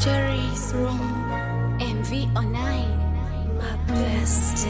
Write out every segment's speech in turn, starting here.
Jerry's room, MV online, my best.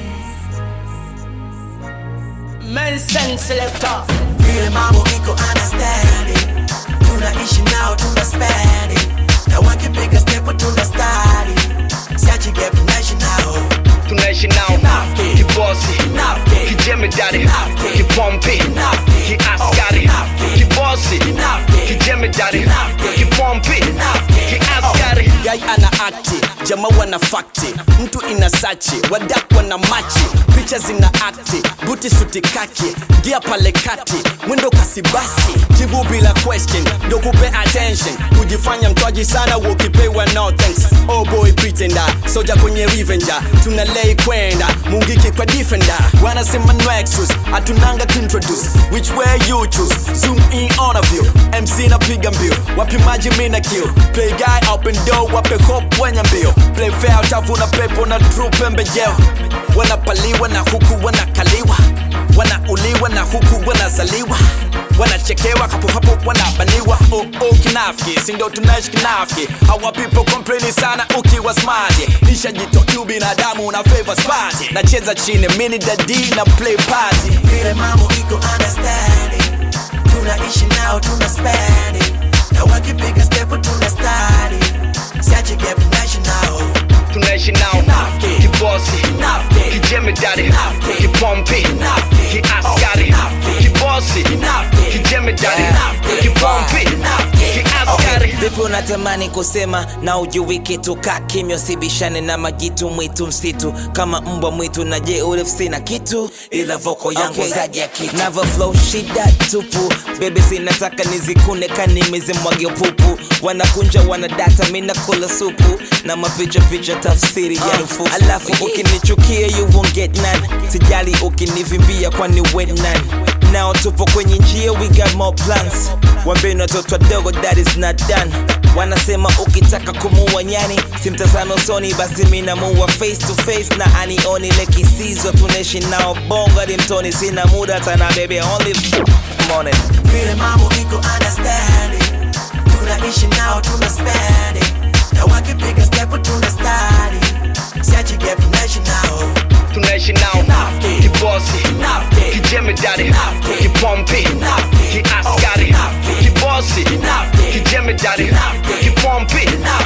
Mensen selector. Vile mambo iko understanding. Tunaishi nao tunaspend it. Na wakipiga step tunastadi. Siachi gap naishi nao. Tunaishi nao. Kibosi, kijemedari, kipompi, kiaskari. Kibosi, kijemedari, kipompi, kiaskari. Guy ana akti, jamaa wana fakti. Mtu ina sachi, wadak wana machi. Picha zina akti, buti suti kaki. Gia pale kati, mwendo kasi basi. Jibu bila question, ndo kupe attention. Kujifanya mtwaji sana, ukipewa no thanks. Oh boy pretender, soja kwenye revenger. Tunalei kwenda, mungiki kwa defender. Wanasema no excuse, atunanga introduce. Which way you choose, zoom in on a view. MC na piga mbio, wapi maji mina kill. Play guy open door, wape hope wanya mbio. Play fair, utavuna pepo na true pembejeo. Wanapaliwa na huku wanakaliwa. Wanauliwa na huku wanazaliwa. Wanachekewa hapo hapo wanabaniwa. Oh kinafiki, sindo tunaishi kinafiki. Our people complain sana ukiwa smart. Nisha jitoki binadamu na favor spot. Nacheza chini mini daddy na play party. Vile mambo iko understanding. Tunaishi nao tunaspend it. Na wakipiga step tunastadi. Siachi gap naishi nao. Tunaishi nao. Kibosi, kijemedari, kipompi, kiaskari. Kibosi, kijemedari, kipompi, kiaskari. Vipi unatamani kusema na ujui kitu? Kaa kimya, usibishane na majitu mwitu msitu. Kama mbwa mwitu na je urefsi na kitu. Ila voko yangu zaji ya kitu. Never flow shida tupu. Baby zinataka nizikune kanimizi mwage upupu. Wanakunja wanadata mina kula supu. Na mapicha tafsiri ya rufufu. Alafu ukinichukia you won't get none. Sijali ukinivimbia kwani wet none. Now tupo kwenye njia, we got more plans. Wambeni watoto wadogo that is not done. Wanasema ukitaka kumuua nyani simtazame usoni, basi mina muua face to face. Na anioni lekisizo tunaishi nao bonga dimtoni. Sina muda tana baby only morning. Vile mambo iko understanding. Tunaishi nao tunaspend it. Na wakipiga step tunastadi. Siachi gap naishi nao. Tunaishi nao. Kibosi, kijemedari, kipompi, kiaskari. Kibosi, kijemedari, kipompi,